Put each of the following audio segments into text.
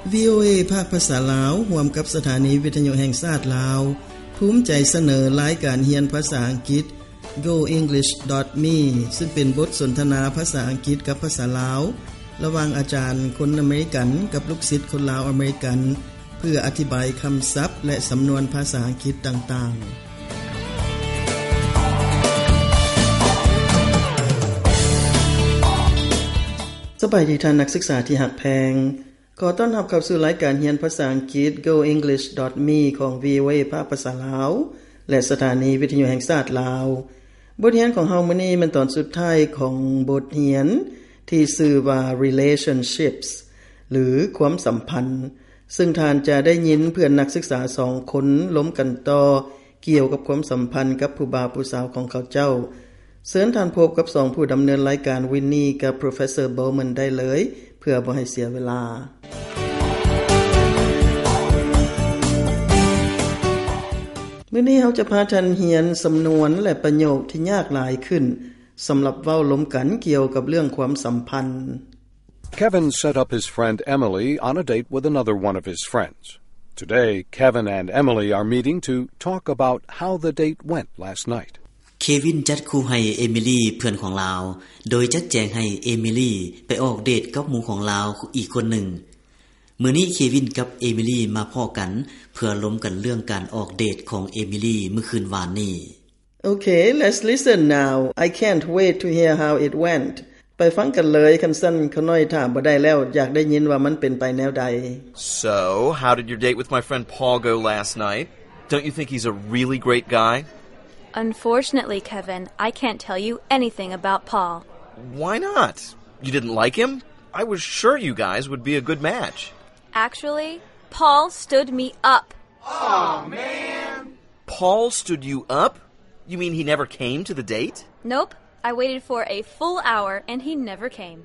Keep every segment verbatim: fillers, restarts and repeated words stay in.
วี โอ เอ ภาคภาษาลาวร่วมกับสถานีวิทยุแห่งชาติลาวภูมิใจเสนอรายการเรียนภาษาอังกฤษ go english dot me ซึ่งเป็นบทสนทนาภาษาอังกฤษกับภาษาลาวระหว่างอาจารย์คนอเมริกันกับลูกศิษย์คนลาวอเมริกันเพื่ออธิบายคำศัพท์และสำนวนภาษาอังกฤษต่างๆสบายดีท่านนักศึกษาที่หักแพงขอต้อนรับเข้าสู่รายการเรียนภาษาอังกฤษ go english dot me ของ วี โอ เอ ภาคภาษาลาวและสถานีวิทยุแห่งชาติลาวบทเรียนของเฮามื้อนี้มันตอนสุดท้ายของบทเรียนที่ชื่อว่า relationships หรือความสัมพันธ์ซึ่งท่านจะได้ยินเพื่อนนักศึกษาสองคนล้มกันต่อเกี่ยวกับความสัมพันธ์กับผู้บ่าวผู้สาวของเขาเจ้าเชิญท่านพบกับสองผู้ดำเนินรายการวินนี่กับ Professor Bowman ได้เลยเพื่อบ่ให้เสียเวลามื้อนี้เฮาจะพาท่านเรียนสำนวนและประโยคที่ยากหลายขึ้นสำหรับเว้าล้มกันเกี่ยวกับเรื่องความสัมพันธ์ Kevin set up his friend Emily on a date with another one of his friends. Today, Kevin and Emily are meeting to talk about how the date went last night. เควินจัดคู่ให้เอมิลี่เพื่อนของลาวโดยจัดแจงให้เอมิลี่ไปออกเดทกับหมู่ของลาวอีกคนหนึ่งมื้อนี้เควินกับเอมิลี่มาพ้อกันเพื่อล้มกันเรื่องการออกเดทของเอมิลี่เมื่อคืนวานนี้ Okay, let's listen now. I can't wait to hear how it went. ไปฟังกันเลยคันสั้นเขาน้อยถามบ่ได้แล้วอยากได้ยินว่ามันเป็นไปแนวใด So, how did your date with my friend Paul go last night? Don't you think he's a really great guy? Unfortunately, Kevin, I can't tell you anything about Paul. Why not? You didn't like him? I was sure you guys would be a good match. Actually, Paul stood me up. Oh, man. Paul stood you up? You mean he never came to the date? Nope. I waited for a full hour and he never came.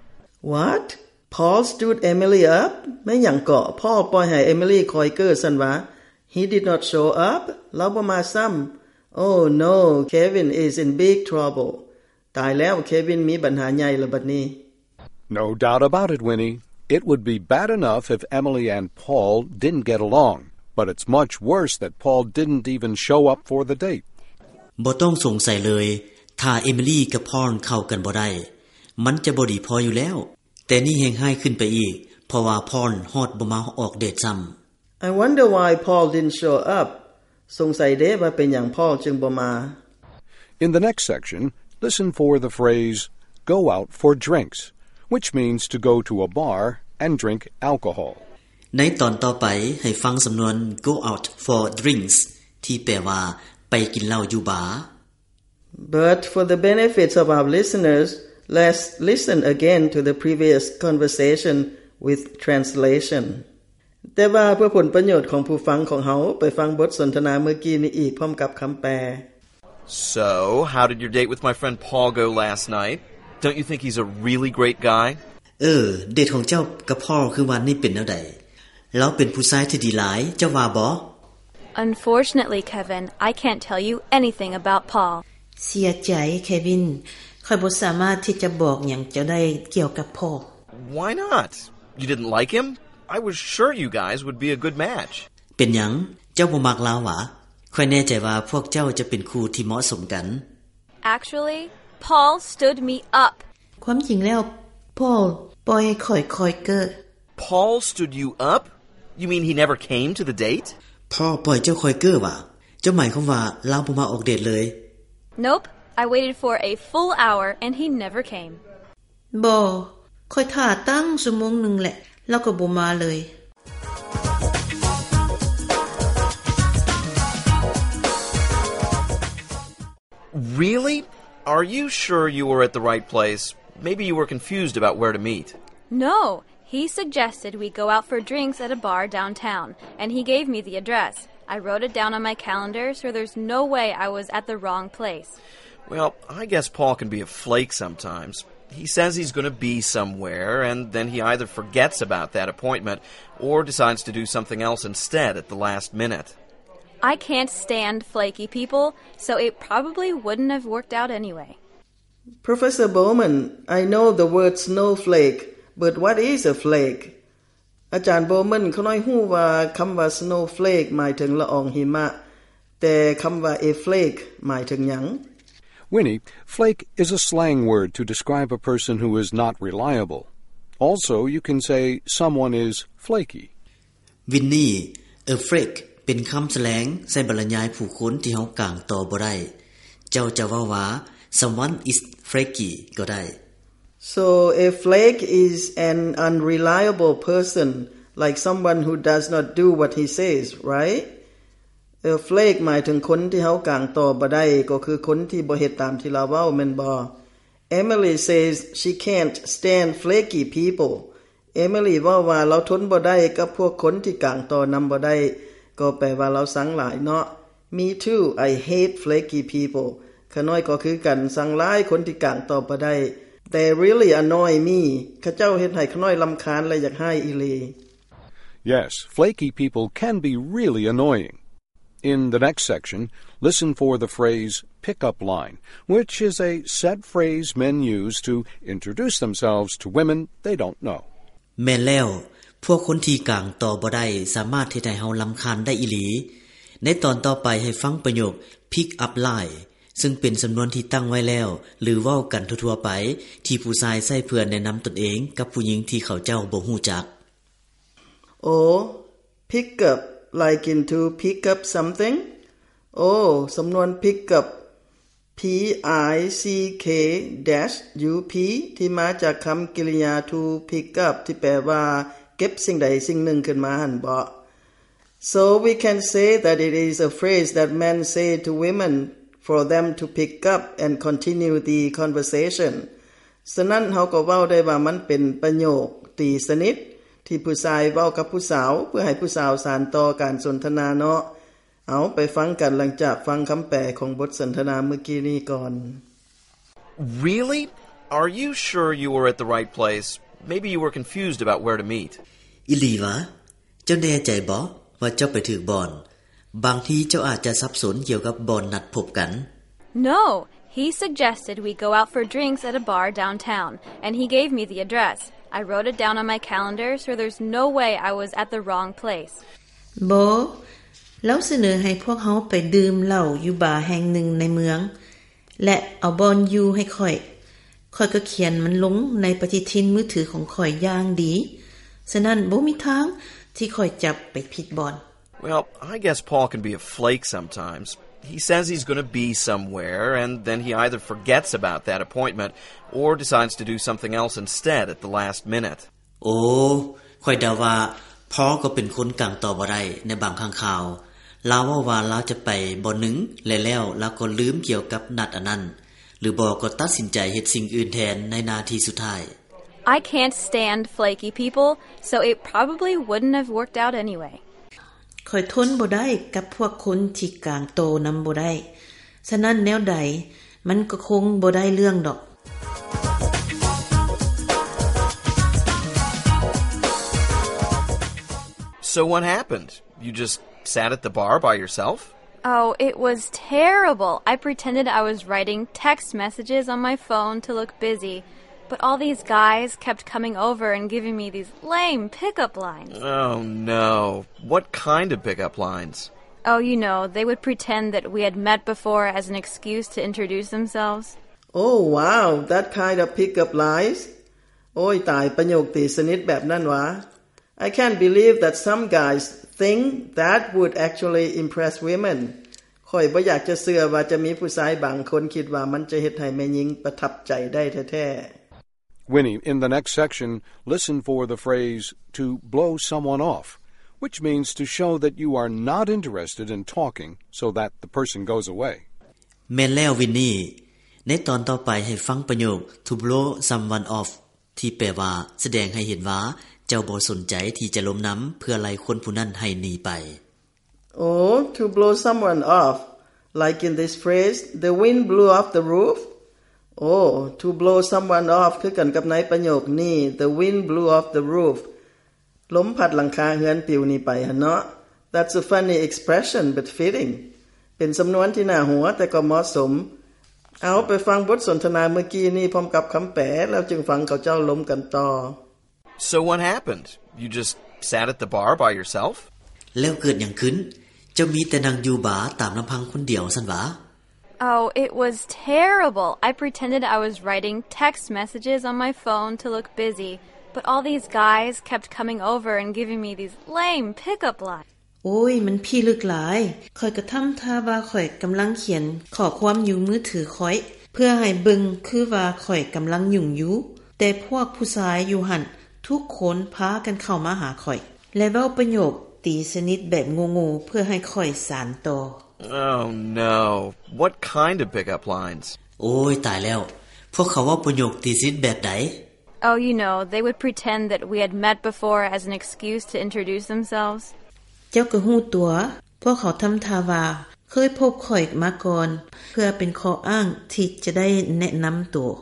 What? Paul stood Emily up? แม่หยังเกาะพ่อปล่อยให้ Emily คอยเก้อซั่นวะ He did not show up? เราบ่มาซ้ำ Oh no, Kevin is in big trouble. ตายแล้ว Kevin มีปัญหาใหญ่แล้วบัดนี้ No doubt about it, Winnie. It would be bad enough if Emily and Paul didn't get along, but it's much worse that Paul didn't even show up for the date. บ่ต้องสงสัยเลยถ้าเอมิลี่กับพอลเข้ากันบ่ได้มันจะบ่ดีพออยู่แล้วแต่นี่แฮงหายขึ้นไปอีกเพราะว่าพอลฮอดบ่มาออกเดทซ้ำ I wonder why Paul didn't show up. สงสัยเด้ว่าเป็นหยังพ่อจึงบ่มา In the next section, listen for the phrase go out for drinks, which means to go to a bar and drink alcohol. ในตอนต่อไปให้ฟังสำนวน go out for drinks ที่แปลว่าไปกินเหล้าอยู่บาร์ But for the benefits of our listeners, let's listen again to the previous conversation with translation. แต่ว่าเพื่อผลประโยชน์ของผู้ฟังของเฮาไปฟังบทสนทนาเมื่อกี้นี้อีกพร้อมกับคำแปล So, how did your date with my friend Paul go last night? Don't you think he's a really great guy? เออเดทของเจ้ากับพ่อคือวันนี้เป็นแนวใดแล้วเป็นผู้ชายที่ดีหลายเจ้าว่าบ่ Unfortunately, Kevin, I can't tell you anything about Paul. เสียใจเควินข้อยบ่สามารถที่จะบอกหยังเจ้าได้เกี่ยวกับพ่อ Why not? You didn't like him? I was sure you guys would be a good match. เป็นหยังเจ้าบ่มักลาวหวะข้อยแน่ใจว่าพวกเจ้าจะเป็นคู่ที่เหมาะสมกัน Actually, Paul stood me up. ความจริงแล้วพ่อปล่อยให้ข้อยคอยเก้อ Paul stood you up? You mean he never came to the date? พ่อปล่อยเจ้าคอยเก้อว่ะเจ้าหมายความว่าลาวบ่มาออกเดทเลย Nope. I waited for a full hour and he never came. บ่ข้อยท่าตั้งชั่วโมงนึงแหละแล้วก็บ่มาเลย Really? Are you sure you were at the right place? Maybe you were confused about where to meet. No. He suggested we go out for drinks at a bar downtown, and he gave me the address. I wrote it down on my calendar, so there's no way I was at the wrong place. Well, I guess Paul can be a flake sometimes. He says he's going to be somewhere, and then he either forgets about that appointment or decides to do something else instead at the last minute. I can't stand flaky people, so it probably wouldn't have worked out anyway. Professor Bowman, I know the word snowflake, but what is a flake? อาจารย์โบเมนเขาน้อยฮู้ว่าคำว่า snowflake หมายถึงละอองหิมะแต่คำว่า a flake หมายถึงหยัง Winnie, flake is a slang word to describe a person who is not reliable. Also, you can say someone is flaky. Winnie, a flake เป็นคำแสลงใส่บรรยายผู้คนที่เฮากางต่อบ่ได้เจ้าจะว่าว่า someone is flaky ก็ได้ So a flake is an unreliable person, like someone who does not do what he says, right? A flake หมายถึงคนที่เฮากางต่อบ่ได้ก็คือคนที่บ่เฮ็ดตามที่เราเว้าแม่นบ่ Emily says she can't stand flaky people. Emily ว่าว่าเราทนบ่ได้กับพวกคนที่กางต่อนำบ่ได้ก็แปลว่าเราสังหลายเนาะ Me too, I hate flaky people. ขน้อยก็คือกันสังหลายคนที่กางต่อบ่ได้ They really annoy me. เขาเจ้าเฮ็ดให้ขน้อยรำคาญและอยากให้อีหลี Yes, flaky people can be really annoying. In the next section, listen for the phrase pickup line, which is a set phrase men use to introduce themselves to women they don't know. แม่นแล้วพวกคนที่กางต่อบ่ได้สามารถเฮ็ดให้เฮารำคาญได้อีหลีในตอนต่อไปให้ฟังประโยค pick up line ซึ่งเป็นสำนวนที่ตั้งไว้แล้วหรือเว้ากันทั่วๆไปที่ผู้ชายใช้เพื่อแนะนำตนเองกับผู้หญิงที่เขาเจ้าบ่ฮู้จัก Oh, pick up like into pick up something? Oh, สำนวน pick up P I C K dash U P ที่มาจากคำกริยา to pick up ที่แปลว่าเก็บสิ่งใดสิ่งหนึ่งขึ้นมาหั่นบ่ So we can say that it is a phrase that men say to women for them to pick up and continue the conversation ฉะนั้นเฮาก็เว้าได้ว่ามันเป็นประโยคตีสนิทที่ผู้ชายเว้ากับผู้สาวเพื่อให้ผู้สาวสานต่อการสนทนาเนาะเอาไปฟังกันหลังจากฟังคำแปลของบทสนทนาเมื่อกี้นี้ก่อน Really? Are you sure you were at the right place? Maybe you were confused about where to meet. อีหลีวะเจ้าแน่ใจบ่ว่าเจ้าไปถึกบ่อนบางทีเจ้าอาจจะสับสนเกี่ยวกับบ่อนนัดพบกัน No, he suggested we go out for drinks at a bar downtown, and he gave me the address. I wrote it down on my calendar, so there's no way I was at the wrong place. บ่แล้วเสนอให้พวกเฮาไปดื่มเหล้าอยู่บาร์แห่งหนึ่งในเมืองและเอาบอนอยู่ให้ค่อยค่อยก็เขียนมันลงในปฏิทินมือถือของค่อยอย่างดีฉะนั้นบ่มีทางที่ค่อยจับไปผิดบ่อน Well, I guess Paul can be a flake sometimes. He says he's going to be somewhere, and then he either forgets about that appointment or decides to do something else instead at the last minute. โอ้ค่อยเดาว่าพอก็เป็นคนกางต่อบ่ได้ในบางครั้งคราวลาวว่าว่าลาวจะไปบ่อนนึงแล้วแล้วลาวก็ลืมเกี่ยวกับนัดอันนั้นหรือบ่ก็ตัดสินใจเฮ็ดสิ่งอื่นแทนในนาทีสุดท้าย I can't stand flaky people, so it probably wouldn't have worked out anyway. ค่อยทนบ่ได้กับพวกคนที่กางโตนำบ่ได้ฉะนั้นแนวใดมันก็คงบ่ได้เรื่องดอก So what happened? You just sat at the bar by yourself? Oh, it was terrible. I pretended I was writing text messages on my phone to look busy, but all these guys kept coming over and giving me these lame pickup lines. Oh, no. What kind of pickup lines? Oh, you know, they would pretend that we had met before as an excuse to introduce themselves. Oh, wow, that kind of pickup lines? โอ้ยตายประโยคตีสนิทแบบนั้นวะ I can't believe that some guys think that would actually impress women. ค่อยบ่อยากจะเชื่อว่าจะมีผู้ชายบางคนคิดว่ามันจะเฮ็ดให้แม่หญิงประทับใจได้แท้ๆ Winnie, in the next section, listen for the phrase to blow someone off, which means to show that you are not interested in talking so that the person goes away. แม่นแล้ววินนี่ในตอนต่อไปให้ฟังประโยค to blow someone off ที่แปลว่าแสดงให้เห็นว่าเจ้าบ่สนใจที่จะล้มน้ำเพื่อไล่คนผู้นั้นให้หนีไป Oh, to blow someone off. Like in this phrase, the wind blew off the roof. Oh, to blow someone off คือกันกับในประโยคนี้ the wind blew off the roof ลมพัดหลังคาเรือนปลิวนี่ไปหั่นเนาะ That's a funny expression but fitting เป็นสำนวนที่น่าหัวแต่ก็เหมาะสมเอาไปฟังบทสนทนาเมื่อกี้นี้พร้อมกับคำแปลแล้วจึงฟังเขาเจ้าล้มกันต่อ So what happened? You just sat at the bar by yourself? แล้วเกิดหยังขึ้นเจ้ามีแต่นั่งอยู่บาร์ตามลำพังคนเดียวซั่นหวา Oh, it was terrible. I pretended I was writing text messages on my phone to look busy, but all these guys kept coming over and giving me these lame pickup lines. โอ้ยมันพี่ลึกหลายข้อยก็ทำท่าว่าข้อยกำลังเขียนข้อความอยู่มือถือข้อยเพื่อให้เบิ่งคือว่าข้อยกำลังยุ่งอยู่แต่พวกผู้ชายอยู่หั่นทุกคนพากันเข้ามาหาข้อยและเว้าประโยคตีสนิทแบบโง่ๆเพื่อให้ข้อยสานต่อ Oh no. What kind of pickup lines? โอ้ยตายแล้วพวกเขาเว้าประโยคตีสนิทแบบใด Oh, you know, they would pretend that we had met before as an excuse to introduce themselves. เจ้าก็ฮู้ตัวพวกเขาทำท่าว่าเคยพบข้อยมาก่อนเพื่อเป็นข้ออ้างที่จะได้แนะนำตัว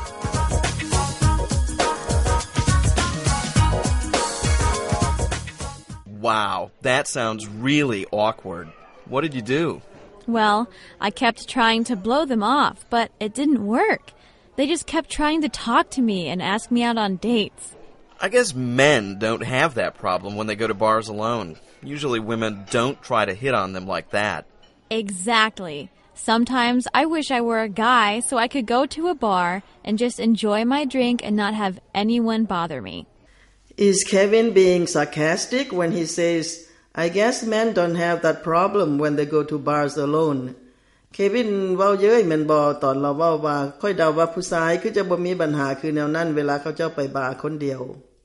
Wow, that sounds really awkward. What did you do? Well, I kept trying to blow them off, but it didn't work. They just kept trying to talk to me and ask me out on dates. I guess men don't have that problem when they go to bars alone. Usually women don't try to hit on them like that. Exactly. Sometimes I wish I were a guy so I could go to a bar and just enjoy my drink and not have anyone bother me. Is Kevin being sarcastic when he says, I guess men don't have that problem when they go to bars alone? Kevin เว้าเย้ยแม่นบ่ตอนเราเว้าว่าค่อยเดาว่าผู้ชายคือจะบ่มีปัญหาคือแนวนั้นเวลาเขาเจ้าไปบาร์คนเดียว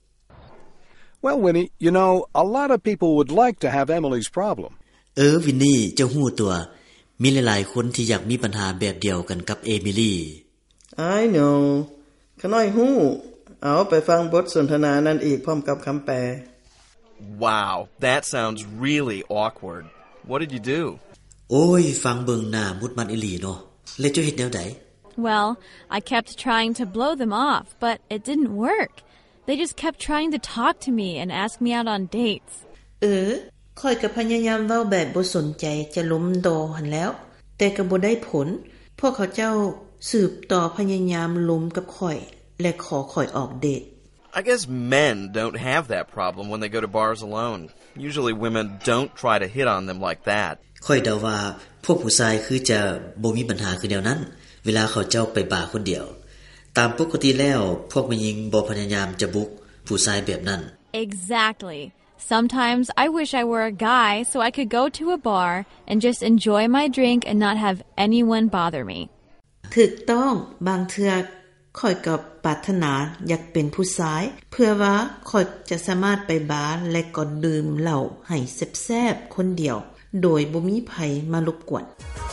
Well, Winnie, you know, a lot of people would like to have Emily's problem. เออวินนี่เจ้าฮู้ตัวมีหลายๆคนที่อยากมีปัญหาแบบเดียวกันกับเอมิลี่ I know ขน้อยฮู้เอาไปฟังบทสนทนานั้นอีกพร้อมกับคำแปล Wow, that sounds really awkward. What did you do? โอ้ยฟังเบิ่งหน้ามุดมันอีหลีเนาะแล้วเจ้าเฮ็ดแนวใด Well, I kept trying to blow them off, but it didn't work. They just kept trying to talk to me and ask me out on dates. เออข้อยก็พยายามเว้าแบบบ่สนใจจะล้มโดหั่นแล้วแต่ก็บ่ได้ผลพวกเขาเจ้าสืบต่อพยายามล้มกับข้อยและขอข้อยออกเดท I guess men don't have that problem when they go to bars alone. Usually women don't try to hit on them like that. ค่อยเดาว่าพวกผู้ชายคือจะบ่มีปัญหาคือแนวนั้นเวลาเขาเจ้าไปบาร์คนเดียวตามปกติแล้วพวกผู้หญิงบ่พยายามจะบุกผู้ชายแบบนั้น Exactly. Sometimes I wish I were a guy so I could go to a bar and just enjoy my drink and not have anyone bother me. ถูกต้องบางเทื่อข้อยก็ปรารถนาอยากเป็นผู้ชายเพื่อว่าข้อยจะสามารถไปบาร์และก็ดื่มเหล้าให้แซ่บๆคนเดียวโดยบ่มีไผมารบกวน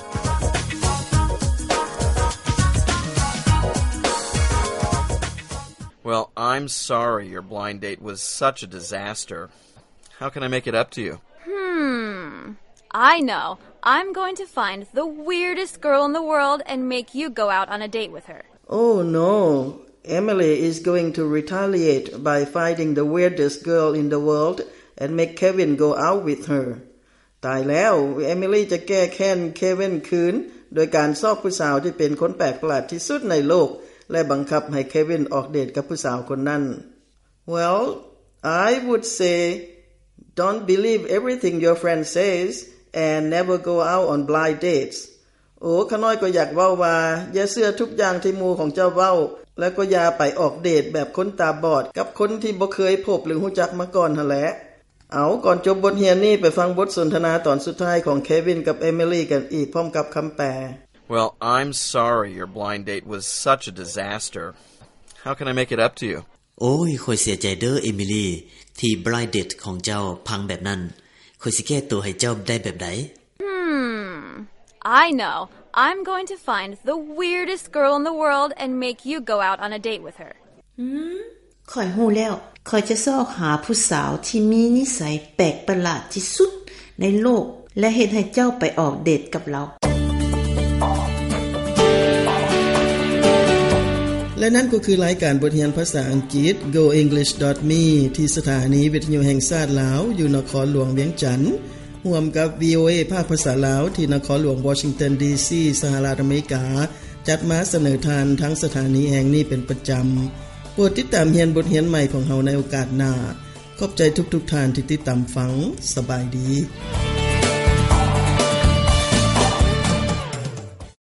Well, I'm sorry your blind date was such a disaster. How can I make it up to you? Hmm. I know. I'm going to find the weirdest girl in the world and make you go out on a date with her. Oh no. Emily is going to retaliate by finding the weirdest girl in the world and make Kevin go out with her. ตายแล้วเอมิลี่จะแก้แค้นเควินคืนโดยการซอกผู้สาวที่เป็นคนแปลกประหลาดที่สุดในโลกและบังคับให้เควินออกเดทกับผู้สาวคนนั้น Well, I would say don't believe everything your friend says and never go out on blind dates. โอ้ข้าน้อยก็อยากเว้าว่าอย่าเชื่อทุกอย่างที่หมู่ของเจ้าเว้าแล้วก็อย่าไปออกเดทแบบคนตาบอดกับคนที่บ่เคยพบหรือรู้จักมาก่อนหั่นแหละเอาก่อนจบบทเรียนนี้ไปฟังบทสนทนาตอนสุดท้ายของเควินกับเอมิลี่กันอีกพร้อมกับคำแปล Well, I'm sorry your blind date was such a disaster. How can I make it up to you? โอ้ยข้อยเสียใจเด้อเอมิลี่ที่ blind date ของเจ้าพังแบบนั้นข้อยสิแก้ตัวให้เจ้าได้แบบใด Hmm. I know. I'm going to find the weirdest girl in the world and make you go out on a date with her. หืมข้อยฮู้แล้วข้อยจะซอกหาผู้สาวที่มีนิสัยแปลกประหลาดที่สุดในโลกและเฮ็ดให้เจ้าไปออกเดทกับเราและนั่นก็คือรายการบทเรียนภาษาอังกฤษ go english dot me ที่สถานีวิทยุแห่งชาติลาวอยู่นครหลวงเวียงจันทน์ร่วมกับ วี โอ เอ ภาคภาษาลาวที่นครหลวงวอชิงตันดีซีสหรัฐอเมริกาจัดมาเสนอทานทั้งสถานีแห่งนี้เป็นประจำโปรดติดตามเรียนบทเรียนใหม่ของเฮาในโอกาสหน้าขอบใจทุกๆทท่านที่ติดตามฟังสบายดี